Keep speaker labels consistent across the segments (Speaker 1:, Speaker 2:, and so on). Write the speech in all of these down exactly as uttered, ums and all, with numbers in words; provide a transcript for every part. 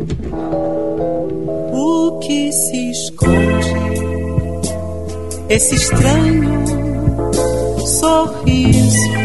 Speaker 1: O que se esconde, esse estranho sorriso.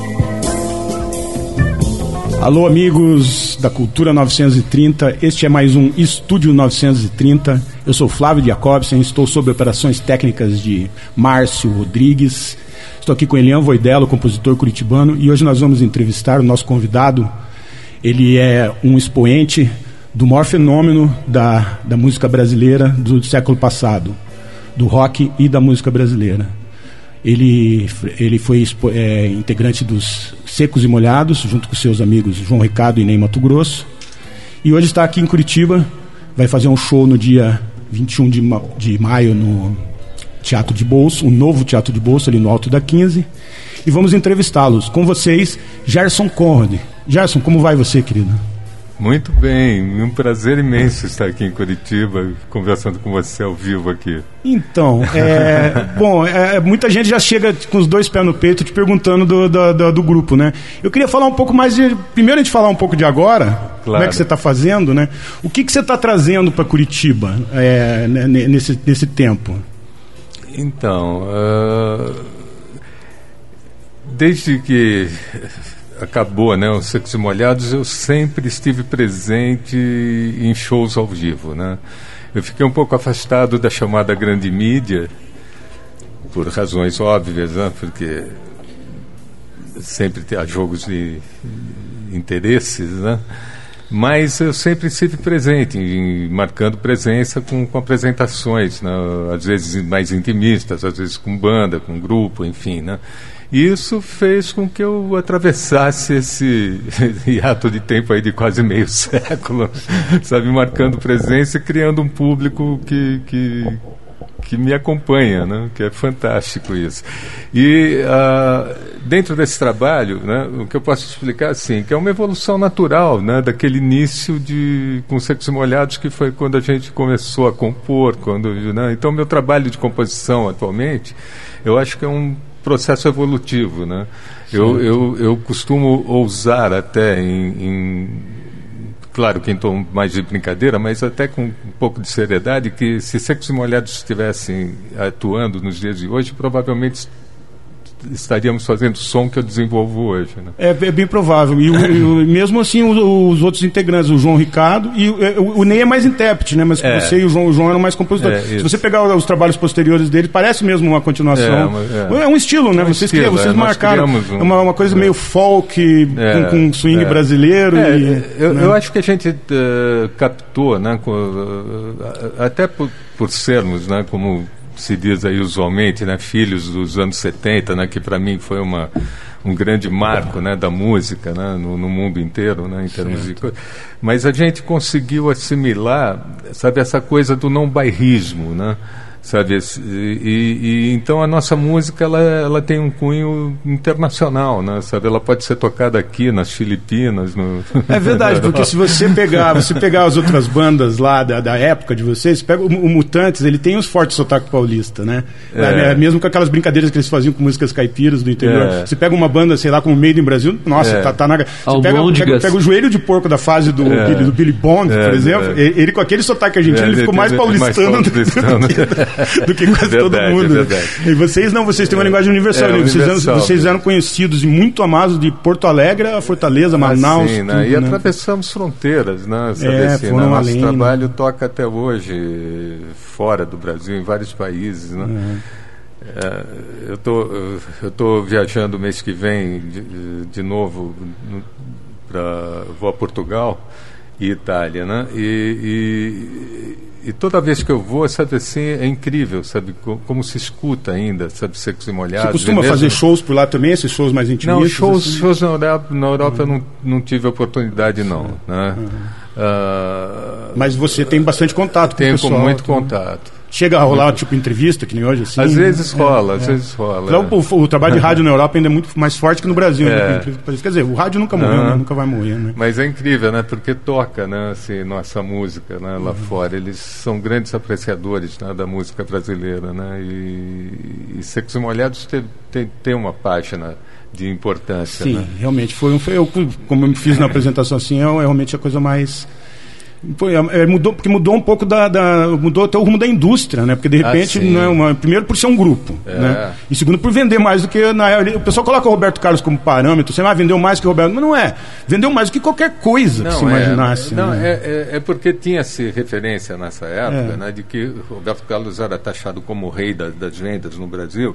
Speaker 2: Alô, amigos da Cultura novecentos e trinta, este é mais um Estúdio novecentos e trinta. Eu sou Flávio Jacobsen, estou sob operações técnicas de Márcio Rodrigues. Estou aqui com Elian Voidello, compositor curitibano, e hoje nós vamos entrevistar o nosso convidado. Ele é um expoente do maior fenômeno da, da música brasileira do século passado, do rock e da música brasileira. Ele, ele foi é, integrante dos Secos e Molhados, junto com seus amigos João Ricardo e Ney Mato Grosso. E hoje está aqui em Curitiba, vai fazer um show no dia vinte e um de, ma- de maio no Teatro de Bolso, um novo Teatro de Bolso ali no Alto da quinze. E vamos entrevistá-los. Com vocês, Gerson Conrad. Gerson, como vai você, querido?
Speaker 3: Muito bem, um prazer imenso estar aqui em Curitiba, conversando com você ao vivo aqui.
Speaker 2: Então, é, bom, é, muita gente já chega com os dois pés no peito te perguntando do, do, do, do grupo, né? Eu queria falar um pouco mais de... Primeiro a gente falar um pouco de agora, claro. Como é que você está fazendo, né? O que, que você está trazendo para Curitiba é, nesse, nesse tempo?
Speaker 3: Então, uh, desde que... acabou, né, os Secos e Molhados, eu sempre estive presente em shows ao vivo, né? Eu fiquei um pouco afastado da chamada grande mídia, por razões óbvias, né, porque sempre há jogos de interesses, né? Mas eu sempre estive presente, em, marcando presença com, com apresentações, né? Às vezes mais intimistas, às vezes com banda, com grupo, enfim, né? Isso fez com que eu atravessasse esse hiato de tempo aí de quase meio século, sabe, marcando presença e criando um público que, que, que me acompanha, né? Que é fantástico isso. E uh, dentro desse trabalho, né, o que eu posso explicar assim, que é uma evolução natural, né, daquele início de com Secos e Molhados, que foi quando a gente começou a compor, quando, né, então meu trabalho de composição atualmente, eu acho que é um processo evolutivo, né? Eu, eu, eu costumo ousar até em, em claro que em tom mais de brincadeira, mas até com um pouco de seriedade, que se Secos e Molhados estivessem atuando nos dias de hoje, provavelmente estaríamos fazendo o som que eu desenvolvo hoje, né? É,
Speaker 2: é bem provável. E, o, e o, mesmo assim, os, os outros integrantes, o João Ricardo, e o, o Ney é mais intérprete, né? Mas é. Você e o João, o João eram mais compositores. É, se você pegar os, os trabalhos posteriores dele, parece mesmo uma continuação. É, é. é um estilo, né? É um vocês estilo, vocês é, marcaram um, uma, uma coisa é. meio folk, é, com, com swing é. brasileiro.
Speaker 3: É,
Speaker 2: e,
Speaker 3: eu,
Speaker 2: né?
Speaker 3: eu acho que a gente uh, captou, né? Com, uh, até por, por sermos, né? Como se diz aí usualmente, né, filhos dos anos setenta, né, que para mim foi uma, um grande marco, né, da música, né, no, no mundo inteiro, né, em termos certo. de coisa. Mas a gente conseguiu assimilar, sabe, essa coisa do não bairrismo, né, sabe, e, e então a nossa música ela, ela tem um cunho internacional, né, sabe, ela pode ser tocada aqui nas Filipinas, no...
Speaker 2: É verdade, porque se você pegar você pegar as outras bandas lá da, da época de vocês, pega o, o Mutantes, ele tem os fortes sotaque paulista, né, é. mesmo com aquelas brincadeiras que eles faziam com músicas caipiras do interior. É. Você pega uma banda, sei lá, como Made in Brasil, nossa, é. tá, tá na... Você pega, pega, pega o Joelho de Porco da fase do, é. Billy, do Billy Bond, é. por exemplo, é. ele com aquele sotaque argentino, é. ele ficou mais paulistano, mais paulistano. do que... do que quase verdade, todo mundo. É e vocês não, vocês têm uma é, linguagem universal. É, vocês, universal eram, vocês eram conhecidos e muito amados de Porto Alegre a Fortaleza, Manaus.
Speaker 3: Ah, sim,
Speaker 2: tudo,
Speaker 3: né? E
Speaker 2: né?
Speaker 3: atravessamos fronteiras, né? Sabe
Speaker 2: é,
Speaker 3: assim,
Speaker 2: foram
Speaker 3: né?
Speaker 2: além,
Speaker 3: Nosso trabalho
Speaker 2: né?
Speaker 3: toca até hoje fora do Brasil, em vários países, né? Uhum. É, eu tô, eu tô viajando mês que vem de, de novo para vou a Portugal e Itália, né? E, e E toda vez que eu vou, sabe assim, é incrível, sabe, como, como se escuta ainda, sabe, Secos e Molhados.
Speaker 2: Você costuma fazer shows por lá também, esses shows mais intimistas?
Speaker 3: Não, shows,
Speaker 2: assim?
Speaker 3: shows na Europa, na Europa uhum. eu não, não tive oportunidade, não. Uhum. Né? Uhum. Uh,
Speaker 2: Mas você tem bastante contato com o pessoal.
Speaker 3: Tenho muito
Speaker 2: também.
Speaker 3: Contato.
Speaker 2: Chega a rolar, tipo, entrevista, que nem hoje, assim?
Speaker 3: Às vezes rola,
Speaker 2: é,
Speaker 3: às
Speaker 2: é.
Speaker 3: vezes rola.
Speaker 2: Então, é. o, o trabalho de rádio na Europa ainda é muito mais forte que no Brasil.
Speaker 3: É.
Speaker 2: Né? Quer dizer, o rádio nunca morreu, né? Nunca vai morrer, né?
Speaker 3: Mas é incrível, né? Porque toca, né? Assim, nossa música, né? Lá uhum. fora. Eles são grandes apreciadores, né? Da música brasileira, né? E, e Secos e Molhados tem, tem, tem uma página de importância.
Speaker 2: Sim,
Speaker 3: né?
Speaker 2: realmente. Foi um, foi, eu, como eu me fiz na apresentação assim, é realmente a coisa mais... Foi, é, mudou, porque mudou um pouco da, da. Mudou até o rumo da indústria, né? Porque de repente,
Speaker 3: ah,
Speaker 2: né, uma, primeiro por ser um grupo, é. né? E segundo por vender mais do que. Na, o pessoal coloca o Roberto Carlos como parâmetro, você ah, vendeu mais que o Roberto. Mas não é. Vendeu mais do que qualquer coisa não, que se
Speaker 3: é,
Speaker 2: imaginasse.
Speaker 3: Não,
Speaker 2: né?
Speaker 3: é, é, é porque tinha-se referência nessa época, é. né, de que o Roberto Carlos era taxado como o rei da, das vendas no Brasil.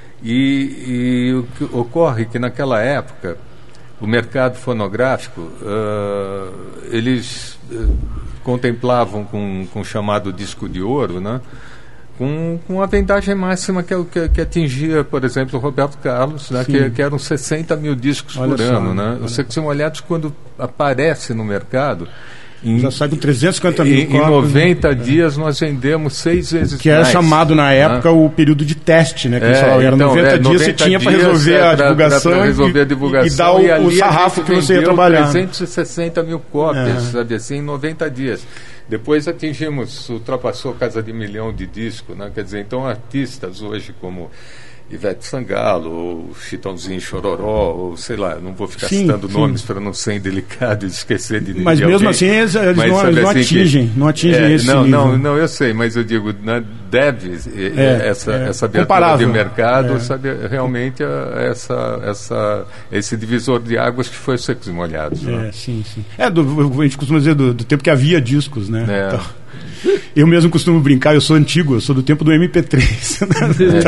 Speaker 3: E, e o que ocorre que naquela época o mercado fonográfico, uh, eles uh, contemplavam com, com o chamado disco de ouro, né? com, com a vendagem máxima que, que, que atingia, por exemplo, o Roberto Carlos, né? que, que eram sessenta mil discos olha por só, ano. Né? Os Secos e Molhados, quando aparece no mercado, Em,
Speaker 2: já sai com trezentos e cinquenta mil
Speaker 3: em, cópias. Em noventa né? dias nós vendemos seis vezes
Speaker 2: que
Speaker 3: mais.
Speaker 2: Que era chamado na época né? o período de teste, né? Que é, falava, era então, noventa é, dias você tinha para resolver, é, a divulgação
Speaker 3: pra, pra resolver
Speaker 2: e,
Speaker 3: a divulgação
Speaker 2: e dar o, e o sarrafo que você ia trabalhar.
Speaker 3: trezentas e sessenta mil cópias, é. sabe assim, em noventa dias. Depois atingimos, ultrapassou casa de milhão de discos, né? Quer dizer, então artistas hoje como Ivete Sangalo, ou Chitãozinho Chororó, ou sei lá, não vou ficar sim, citando sim. nomes para não ser indelicado e esquecer de
Speaker 2: Mas
Speaker 3: de
Speaker 2: mesmo
Speaker 3: alguém.
Speaker 2: assim eles, eles mas, não, eles não assim atingem, que, não atingem
Speaker 3: é,
Speaker 2: esse
Speaker 3: não,
Speaker 2: nível.
Speaker 3: Não, não, eu sei, mas eu digo, né, deve é, essa,
Speaker 2: é,
Speaker 3: essa abertura de mercado, é. sabe, realmente a, essa, essa, esse divisor de águas que foi os Secos e Molhados.
Speaker 2: É,
Speaker 3: né?
Speaker 2: sim, sim. É, do, a gente costuma dizer do, do tempo que havia discos, né?
Speaker 3: É.
Speaker 2: Então, eu mesmo costumo brincar, eu sou antigo, eu sou do tempo do M P três. Né?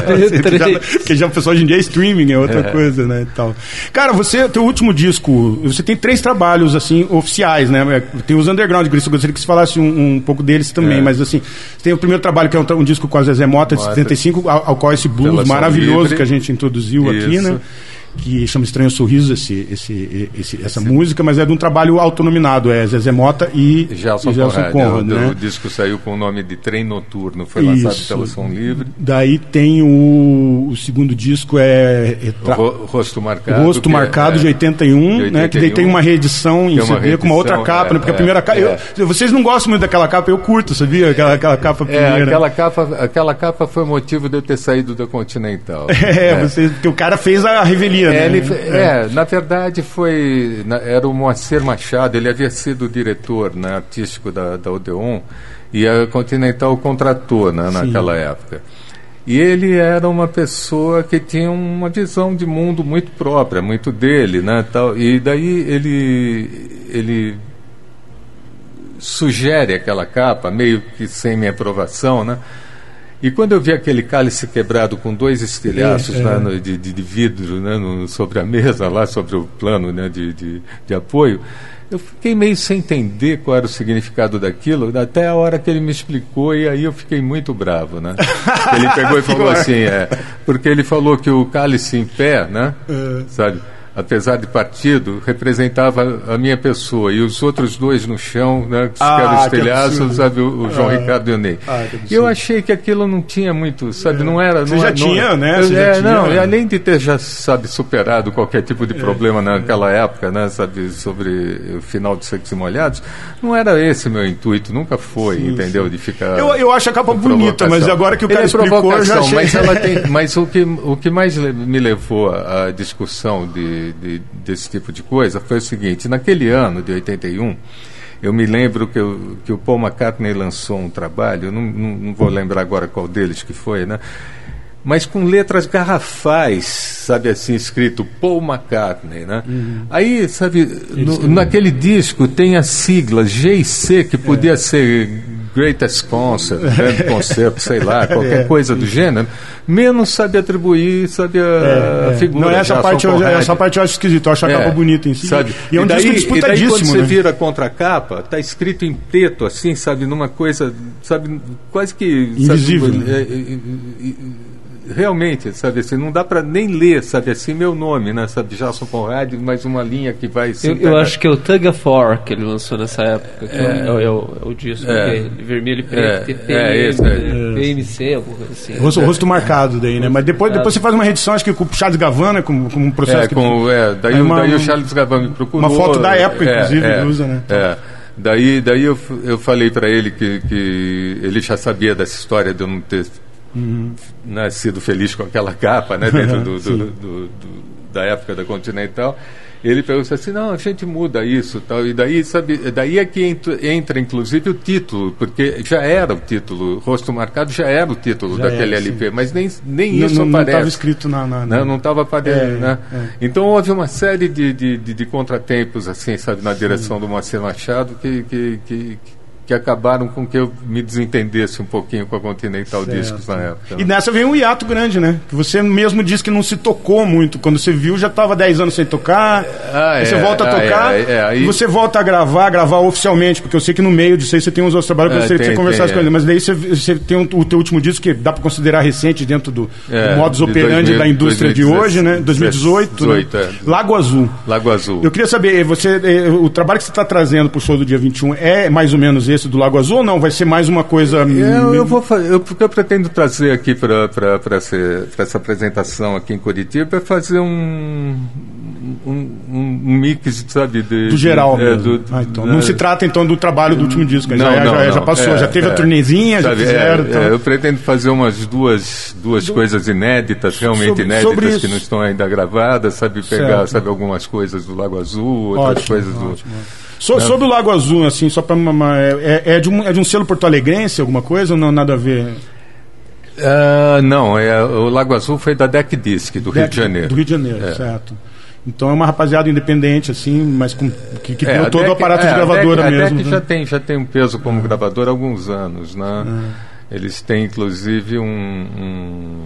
Speaker 2: É. Porque já o pessoal hoje em dia é streaming, é outra é. coisa, né? E tal. Cara, você, teu último disco, você tem três trabalhos, assim, oficiais, né? Tem os underground, eu gostaria que você falasse um, um pouco deles também, é. mas assim, tem o primeiro trabalho que é um, um disco com a Zezé Mota, de setenta e cinco, ao, ao qual esse blues Relação maravilhoso livre. Que a gente introduziu Isso. aqui, né? Que chama Estranho Sorriso, esse, esse, esse, essa esse. música, mas é de um trabalho autonominado, é Zezé Mota e
Speaker 3: Gelson Conrad. Conrad né? O disco saiu com o nome de Trem Noturno, foi
Speaker 2: Isso.
Speaker 3: lançado pela Som Livre.
Speaker 2: Daí tem o, o segundo disco, é... é tra...
Speaker 3: Ro, Rosto Marcado.
Speaker 2: Rosto Marcado, é, de, oitenta e um, de oitenta e um, né? Que daí tem uma reedição em C D reedição, com uma outra capa, é, né? Porque é, a primeira capa... É. Eu, vocês não gostam muito daquela capa, eu curto, sabia? Aquela, aquela capa primeira.
Speaker 3: É, aquela capa, aquela capa foi o motivo de eu ter saído da Continental.
Speaker 2: É, é. Você, porque o cara fez a revelia,
Speaker 3: é,
Speaker 2: né?
Speaker 3: Ele, é. É, na verdade foi, na, era o Moacir Machado, ele havia sido o diretor, né, artístico da, da Odeon, e a Continental o contratou, né, naquela época. E ele era uma pessoa que tinha uma visão de mundo muito própria, muito dele, né, tal, e daí ele, ele sugere aquela capa, meio que sem minha aprovação, né. E quando eu vi aquele cálice quebrado com dois estilhaços é, é. Né, no, de, de vidro, né, no, sobre a mesa, lá sobre o plano, né, de, de, de apoio, eu fiquei meio sem entender qual era o significado daquilo, até a hora que ele me explicou, e aí eu fiquei muito bravo, né? Ele pegou e falou assim, é, porque ele falou que o cálice em pé, né, é. sabe? Apesar de partido, representava a minha pessoa, e os outros dois no chão, né, que
Speaker 2: ah,
Speaker 3: eram estelhaços, sabe, o, o João ah, Ricardo e o Ney.
Speaker 2: Ah,
Speaker 3: e eu achei que aquilo não tinha muito, sabe, é. não era...
Speaker 2: Você
Speaker 3: não,
Speaker 2: já
Speaker 3: não,
Speaker 2: tinha, né?
Speaker 3: Eu,
Speaker 2: Você
Speaker 3: é,
Speaker 2: já
Speaker 3: não,
Speaker 2: tinha,
Speaker 3: e além de ter já, sabe, superado qualquer tipo de problema é, naquela é. época, né, sabe, sobre o final de Secos e Molhados, não era esse meu intuito, nunca foi, sim, entendeu, sim. de ficar...
Speaker 2: Eu, eu acho a capa bonita, mas agora que o cara
Speaker 3: Ele
Speaker 2: explicou, eu já achei...
Speaker 3: Mas, ela tem, mas o, que, o que mais me levou à discussão de, de, desse tipo de coisa foi o seguinte: naquele ano de oitenta e um, eu me lembro que, eu, que o Paul McCartney lançou um trabalho, não, não, não vou lembrar agora qual deles que foi, né? Mas com letras garrafais, sabe assim, escrito Paul McCartney, né? Uhum. Aí, sabe, no, naquele disco tem a sigla G e C, que podia é. ser Greatest Concert, grande concerto, sei lá, qualquer é. coisa do gênero, menos sabe atribuir, sabe, a, é, é. a figura.
Speaker 2: Não, essa parte, eu, essa parte eu acho esquisito, eu acho a é. capa bonita em si.
Speaker 3: Sabe?
Speaker 2: E é um
Speaker 3: e daí,
Speaker 2: disco disputadíssimo,
Speaker 3: e daí, quando
Speaker 2: né?
Speaker 3: você vira a contracapa, está escrito em preto, assim, sabe, numa coisa, sabe, quase que...
Speaker 2: Invisível.
Speaker 3: Sabe, é, é, é, realmente, sabe assim, não dá para nem ler, sabe assim, meu nome, né, sabe, Gelson Conrad, mais uma linha que vai...
Speaker 4: Eu, eu acho que é o Tug of War que ele lançou nessa época, que é, é, é, o, é, o, é o disco é, que é vermelho e preto, é, P M, é, esse, é, P M C, alguma coisa assim.
Speaker 2: Rosto, rosto marcado daí, né, mas depois, depois você faz uma reedição, acho que com o Charles Gavana, com, com um processo...
Speaker 3: É,
Speaker 2: que
Speaker 3: com, é daí,
Speaker 2: uma,
Speaker 3: daí o Charles Gavana me procurou...
Speaker 2: Uma foto da época,
Speaker 3: é,
Speaker 2: inclusive,
Speaker 3: é,
Speaker 2: usa, né?
Speaker 3: É. Daí, daí eu, eu falei para ele que, que ele já sabia dessa história de eu não ter... Uhum. Né, sido feliz com aquela capa, né, dentro do, do, do, do, da época da Continental, ele perguntou assim, não, a gente muda isso, tal, e daí, sabe, daí é que entra, entra inclusive o título, porque já era o título, Rosto Marcado já era o título já daquele era, L P, sim. Mas nem, nem
Speaker 2: não,
Speaker 3: isso
Speaker 2: não,
Speaker 3: aparece.
Speaker 2: Não estava escrito na... na, na...
Speaker 3: Não estava aparecendo,
Speaker 2: é,
Speaker 3: né?
Speaker 2: É.
Speaker 3: Então houve uma série de, de, de, de contratempos, assim, sabe, na direção sim. do Moacir Machado, que, que, que, que acabaram com que eu me desentendesse um pouquinho com a Continental certo. Discos na época.
Speaker 2: E nessa veio um hiato grande, né? Que você mesmo disse que não se tocou muito. Quando você viu, já estava dez anos sem tocar. Ah, aí é, você volta a tocar, é, é, aí... você volta a gravar, gravar oficialmente, porque eu sei que no meio disso aí você tem uns outros trabalhos que eu gostaria de você conversasse com ele. Mas daí você, você tem um, o teu último disco que dá para considerar recente dentro do, é, do modus operandi da indústria dois mil e dezesseis, de hoje, né? dois mil e dezoito, dezoito, né? É. Lago Azul.
Speaker 3: Lago Azul.
Speaker 2: Eu queria saber, você, o trabalho que você está trazendo para o show do dia vinte e um é mais ou menos esse do Lago Azul ou não? Vai ser mais uma coisa...
Speaker 3: Eu, eu vou fazer, eu, porque eu pretendo trazer aqui para essa apresentação aqui em Curitiba é fazer um, um, um mix, sabe? De,
Speaker 2: do geral.
Speaker 3: De, é, do,
Speaker 2: ah, então. Não é, se trata, então, do trabalho do último disco.
Speaker 3: Não,
Speaker 2: já,
Speaker 3: não,
Speaker 2: já,
Speaker 3: não,
Speaker 2: já passou,
Speaker 3: é,
Speaker 2: já teve
Speaker 3: é,
Speaker 2: a turnezinha, sabe, já fizeram.
Speaker 3: É,
Speaker 2: então.
Speaker 3: é, eu pretendo fazer umas duas, duas do, coisas inéditas, realmente sobre, inéditas, sobre que não estão ainda gravadas, sabe? Pegar, sabe, algumas coisas do Lago Azul, outras
Speaker 2: ótimo,
Speaker 3: coisas
Speaker 2: ótimo,
Speaker 3: do...
Speaker 2: Ótimo. So, sobre o Lago Azul, assim, só para é, é, de um, é de um selo porto-alegrense, alguma coisa, ou não, nada a ver?
Speaker 3: Uh, não, é, o Lago Azul foi da Deck Disc, do Deck, Rio de Janeiro.
Speaker 2: Do Rio de Janeiro, é. Certo. Então é uma rapaziada independente, assim, mas com, que, que
Speaker 3: é,
Speaker 2: deu todo Deck, o aparato é, de gravadora
Speaker 3: a Deck,
Speaker 2: mesmo.
Speaker 3: A Deck
Speaker 2: né?
Speaker 3: já, tem, já tem um peso como ah. gravadora há alguns anos, né? Ah. Eles têm, inclusive, um... um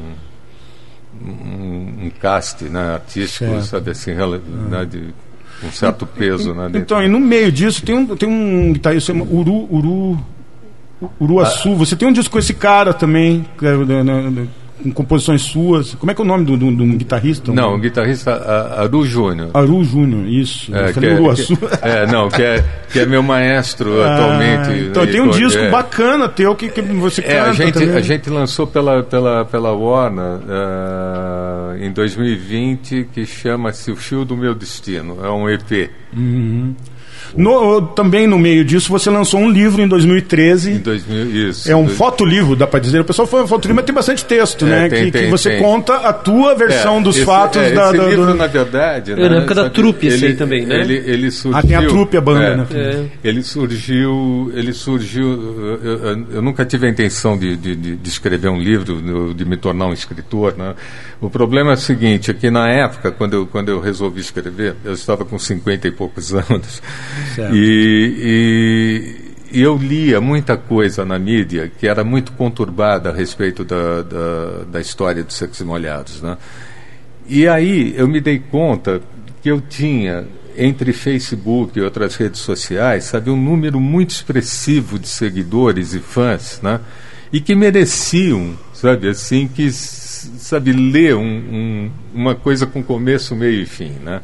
Speaker 3: Um, um cast, né, artístico, certo. Sabe assim, ah. né, de um certo peso, né,
Speaker 2: então, e no meio disso tem um tem um guitarrista chama Uru Uru Uruaçu. Ah. Você tem um disco com esse cara também, com composições suas. Como é que é o nome do, do, do guitarrista?
Speaker 3: Não, o guitarrista Aru Júnior.
Speaker 2: Aru Júnior, isso.
Speaker 3: É, que é, Uruaçu. Que, é, não, que é, que é meu maestro ah, atualmente.
Speaker 2: Então tem um disco é, bacana teu que, que você
Speaker 3: é,
Speaker 2: canta
Speaker 3: a gente
Speaker 2: também.
Speaker 3: A gente lançou pela, pela, pela Warner uh, em dois mil e vinte, que chama-se O Fio do Meu Destino. É um E P.
Speaker 2: Uhum. No, também no meio disso você lançou um livro em dois mil e treze.
Speaker 3: Em dois mil, isso.
Speaker 2: É um
Speaker 3: dois...
Speaker 2: fotolivro, dá para dizer. O pessoal foi um fotolivro, mas tem bastante texto, é, né?
Speaker 3: Tem,
Speaker 2: que,
Speaker 3: tem,
Speaker 2: que você
Speaker 3: tem.
Speaker 2: conta a tua versão é, dos
Speaker 3: esse,
Speaker 2: fatos
Speaker 3: é,
Speaker 2: da,
Speaker 3: esse
Speaker 2: da,
Speaker 3: livro,
Speaker 2: do...
Speaker 3: na verdade,
Speaker 4: é, né, na época da trupe esse aí também, né?
Speaker 3: Ele, ele surgiu.
Speaker 2: Ah, tem a trupe, a banda,
Speaker 3: é,
Speaker 2: né?
Speaker 3: É. Ele surgiu. Ele surgiu. Eu, eu, eu nunca tive a intenção de, de, de escrever um livro, de me tornar um escritor, né? O problema é o seguinte, é que na época, quando eu, quando eu resolvi escrever, eu estava com cinquenta e poucos anos. Certo. E. e E eu lia muita coisa na mídia que era muito conturbada a respeito da, da, da história dos Secos e Molhados, né? E aí eu me dei conta que eu tinha, entre Facebook e outras redes sociais, sabe, um número muito expressivo de seguidores e fãs, né? E que mereciam, sabe, assim, que, sabe, ler um, um, uma coisa com começo, meio e fim, né?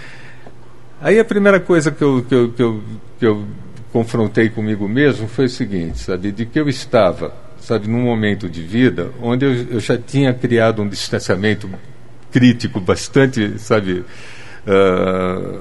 Speaker 3: Aí a primeira coisa que eu, que eu, que eu, que eu confrontei comigo mesmo foi o seguinte, sabe, de que eu estava, sabe, num momento de vida onde eu, eu já tinha criado um distanciamento crítico bastante, sabe, uh,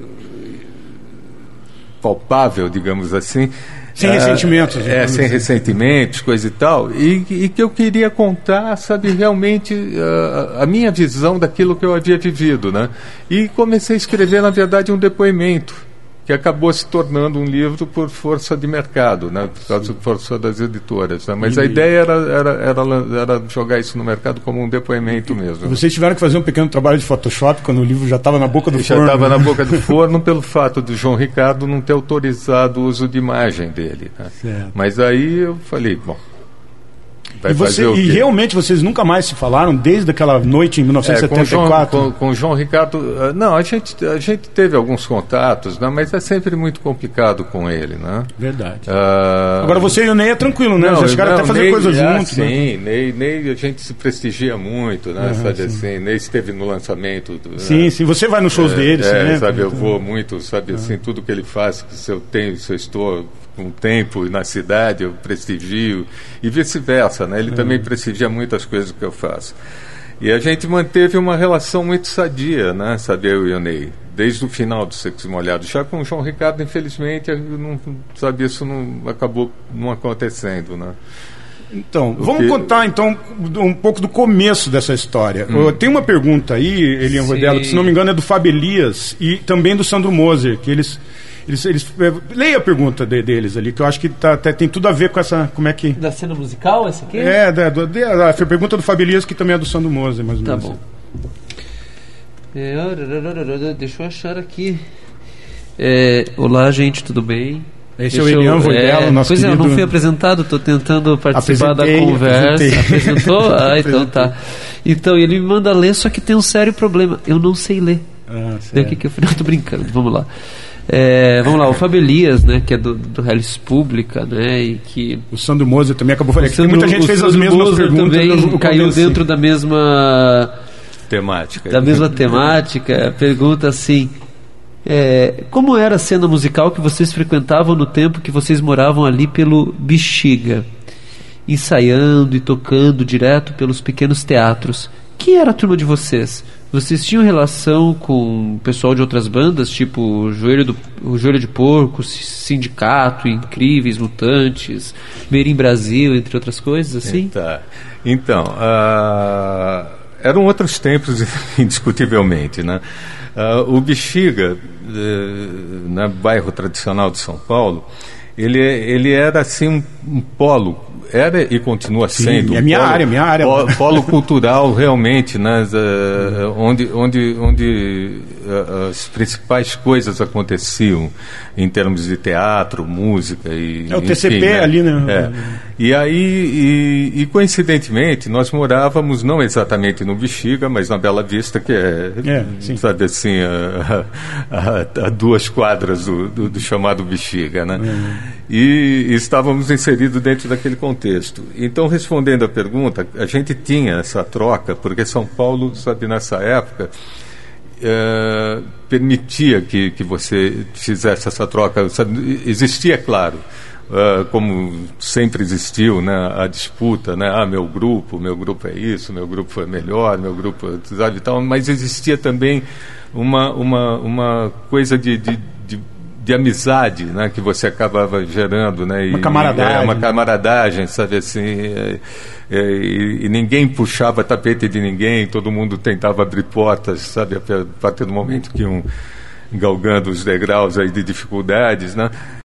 Speaker 3: palpável, digamos assim.
Speaker 2: Sem uh, ressentimentos.
Speaker 3: É, sem assim. ressentimentos, coisa e tal, e, e que eu queria contar, sabe, realmente uh, a minha visão daquilo que eu havia vivido, né? E comecei a escrever, na verdade, um depoimento, que acabou se tornando um livro por força de mercado, né? Por causa da força das editoras, né? Mas e... a ideia era, era, era, era jogar isso no mercado como um depoimento mesmo.
Speaker 2: Vocês tiveram que fazer um pequeno trabalho de Photoshop quando o livro já estava na boca do
Speaker 3: já
Speaker 2: forno?
Speaker 3: Já estava na boca do forno pelo fato do João Ricardo não ter autorizado o uso de imagem dele, né? Mas aí eu falei, bom...
Speaker 2: E, você, e realmente vocês nunca mais se falaram desde aquela noite em mil novecentos e setenta e quatro?
Speaker 3: É, com, com, com o João Ricardo, uh, não, a gente, a gente teve alguns contatos, né, mas é sempre muito complicado com ele, né?
Speaker 2: Verdade. Uh, Agora você e o Ney é tranquilo, né? Vocês chegaram até fazer coisa juntos.
Speaker 3: Ah,
Speaker 2: né?
Speaker 3: Sim, Ney, Ney a gente se prestigia muito, né? Uhum, sabe, assim, Ney esteve no lançamento. Do,
Speaker 2: sim, né? Sim, você vai nos shows
Speaker 3: é,
Speaker 2: dele,
Speaker 3: é,
Speaker 2: né?
Speaker 3: Sabe, eu vou muito, sabe, uhum. assim, tudo que ele faz, que se eu tenho, se eu estou com tempo na cidade, eu prestigio, e vice-versa, né? Ele uhum. também prestigia muitas coisas que eu faço. E a gente manteve uma relação muito sadia, né? Sabe, eu e o Ney, desde o final dos Secos e Molhados. Já com o João Ricardo, infelizmente, não, sabe, isso não acabou não acontecendo, né?
Speaker 2: Então, vamos que... contar então um pouco do começo dessa história. Hum. Tem uma pergunta aí, Elian Rodela, que se não me engano é do Fábio Elias e também do Sandro Moser, que eles... Eles, eles, leia a pergunta de, deles ali, que eu acho que tá, tá, tem tudo a ver com essa... Como é que...
Speaker 4: Da cena musical, essa aqui?
Speaker 2: É, da, da, da, a pergunta do Fábio Elias, que também é do Sandro Moser, mais ou menos.
Speaker 4: Tá bom. É, deixa eu achar aqui. É, olá, gente, tudo bem?
Speaker 2: Esse deixa é o Elian Rodela,
Speaker 4: é,
Speaker 2: nosso
Speaker 4: Pois
Speaker 2: querido...
Speaker 4: é, eu não fui apresentado, estou tentando participar da conversa.
Speaker 2: Apresentei.
Speaker 4: Apresentou? Ah, então tá. Então, ele me manda ler, só que tem um sério problema. Eu não sei ler.
Speaker 2: Ah,
Speaker 4: Daí o que que eu falei? Não, tô brincando, vamos lá. É, vamos lá, o Fábio Elias, né, que é do, do Hellis Pública, né, e que...
Speaker 2: O Sandro Moser também acabou falando que muita gente
Speaker 4: o
Speaker 2: fez
Speaker 4: Sandro
Speaker 2: as mesmas
Speaker 4: Moser
Speaker 2: perguntas.
Speaker 4: Também caiu dentro da mesma...
Speaker 3: Temática.
Speaker 4: Da mesma temática. Pergunta assim... É, como era a cena musical que vocês frequentavam no tempo que vocês moravam ali pelo Bexiga? Ensaiando e tocando direto pelos pequenos teatros. Quem era a turma de vocês? Vocês tinham relação com o pessoal de outras bandas, tipo o Joelho, do, o Joelho de Porco, Sindicato, Incríveis, Mutantes, Merim Brasil, entre outras coisas, assim?
Speaker 3: Tá. Então, uh, eram outros tempos, indiscutivelmente, né? Uh, o Bexiga, uh, no bairro tradicional de São Paulo, ele, ele era assim um, um polo, era e continua sendo.
Speaker 2: Sim,
Speaker 3: um
Speaker 2: é minha
Speaker 3: polo,
Speaker 2: área, minha área.
Speaker 3: Polo, polo cultural realmente, né, uh, onde, onde, onde uh, as principais coisas aconteciam em termos de teatro, música e
Speaker 2: é o
Speaker 3: enfim,
Speaker 2: T C P, né? Ali, né?
Speaker 3: É. E aí, e, e coincidentemente, nós morávamos não exatamente no Bexiga, mas na Bela Vista, que é,
Speaker 2: é
Speaker 3: sabe assim, a, a, a duas quadras do, do, do chamado Bexiga, né?
Speaker 2: É.
Speaker 3: E, e estávamos inseridos dentro daquele contexto. Então, respondendo à pergunta, a gente tinha essa troca, porque São Paulo, sabe, nessa época, é, permitia que, que você fizesse essa troca. Sabe, existia, claro, Uh, como sempre existiu, né, a disputa, né, ah, meu grupo, meu grupo é isso, meu grupo foi melhor, meu grupo sabe, tal, mas existia também uma, uma, uma coisa de, de, de, de amizade, né, que você acabava gerando, né,
Speaker 2: uma
Speaker 3: e,
Speaker 2: camaradagem,
Speaker 3: é, uma camaradagem, sabe assim, é, é, e, e ninguém puxava tapete de ninguém, todo mundo tentava abrir portas, sabe, a partir do momento que um galgando os degraus aí de dificuldades, né.